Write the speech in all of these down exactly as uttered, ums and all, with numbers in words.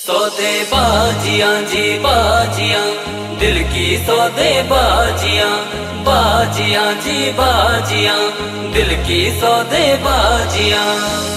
सौदे बाजियां जी बाजियां, दिल की सौदे बाजियां, बाजियां जी बाजियां, दिल की सौदे बाजियां।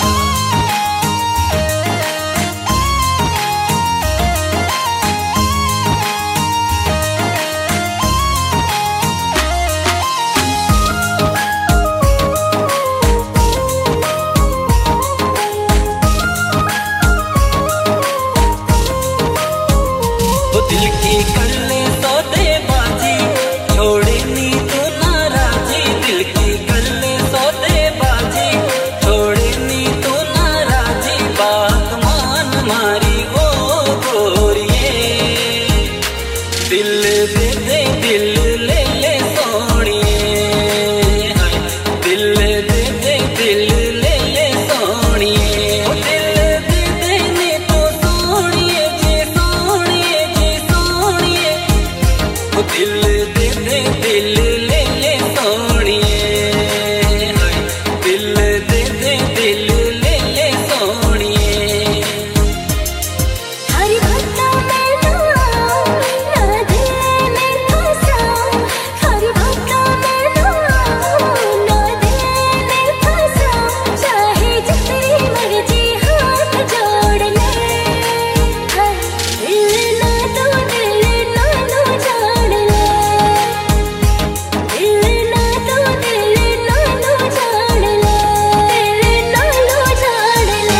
दिल की कर ले सौदे बाजी, छोड़े नी तो नाराजी। दिल की कर ले सौदे बाजी, छोड़े नी तो नाराजी। बात मान मारी ओ गोरिए, दिल दे दे दिल ले ले सोनिए, दिल दे दे दिल ले ले सोनिए। दिल दे दे ने तो सोनिए जी सोनिए जी सोनिए, दिल दे दे दिल ले ले सोनिए, दिल दे दे दिल ले ले सोनिए। हर भक्ता में नाम ना दिल में फंसा, हर भक्ता में नाम ना दिल में फंसा। चाहे जितनी मर्जी हाथ जोड़ ले, दिल ना तो दिल ना लो जान ले, दिल ना तो दिल ना लो जान ले, दिल ना लो जान ले।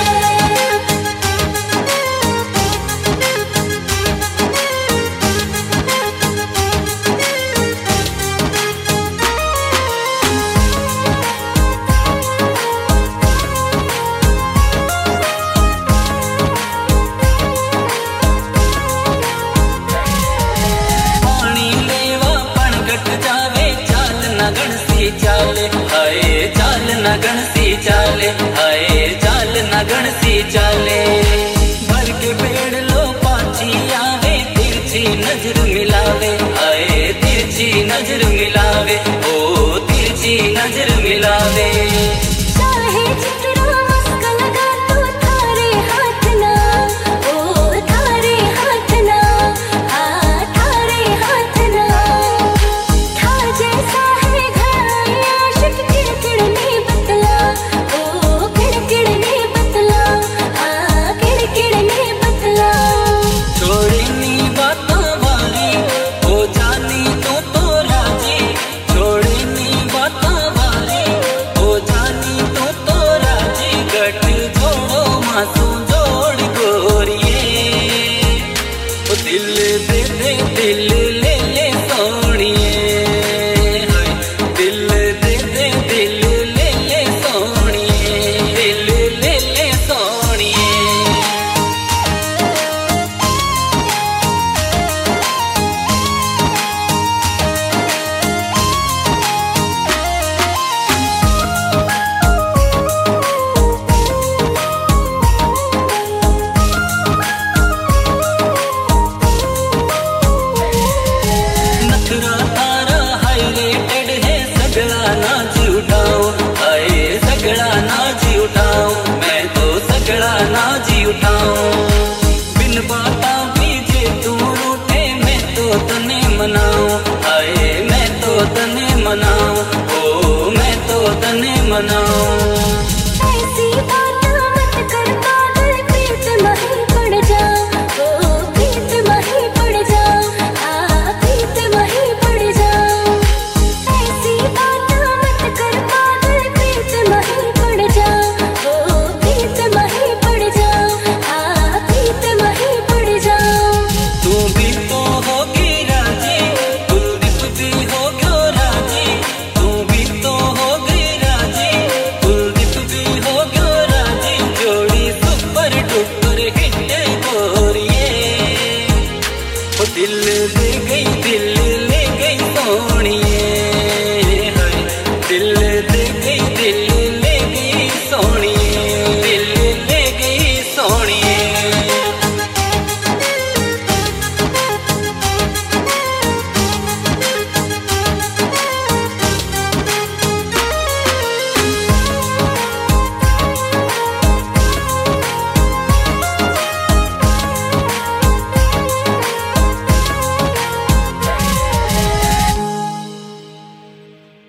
पानी लेवा पण घट जावे, चाल न गणसी चाले, हाय चाल न गणसी चाले, हाय चाल न गणसी चाले। भर के पेड़ लो पाछी आवे, तिरछी नजर मिलावे, हाय तिरछी नजर मिलावे, ओ तिरछी नजर मिलावे। चाहे जितना मस्क लगा तो थारे हाथ ना, ओ थारे हाथ ना, हाँ थारे हाथ ना। था जैसा है घर आशिक किड़किड़ने बतला, ओ किड़किड़ने बतला, हाँ किड़किड़ने बतला। छोड़ी नी बातां वाली, हो जानी तू तो राजी। छोड़ी नी बातां वाली, हो जानी तू तो राजी। गठ जोड़ो मासू जोड़ गोरिए, ओ दिल दे दे दिल ले ले सोनिए, दिल दे दे दिल ले ले सोनिए, दिल ले ले सोनिए। नखरा तारा हाईरेटेड है, सगड़ा नाच उठाओ, हाय सगड़ा नाच उठाओ। मैं तो सगड़ा नाच उठाऊं, बिन बाता बीजे तू रूठे, मैं तो तने मनाऊं, हाय मैं तो तने मनाऊं, ओ मैं तो तने मनाऊं।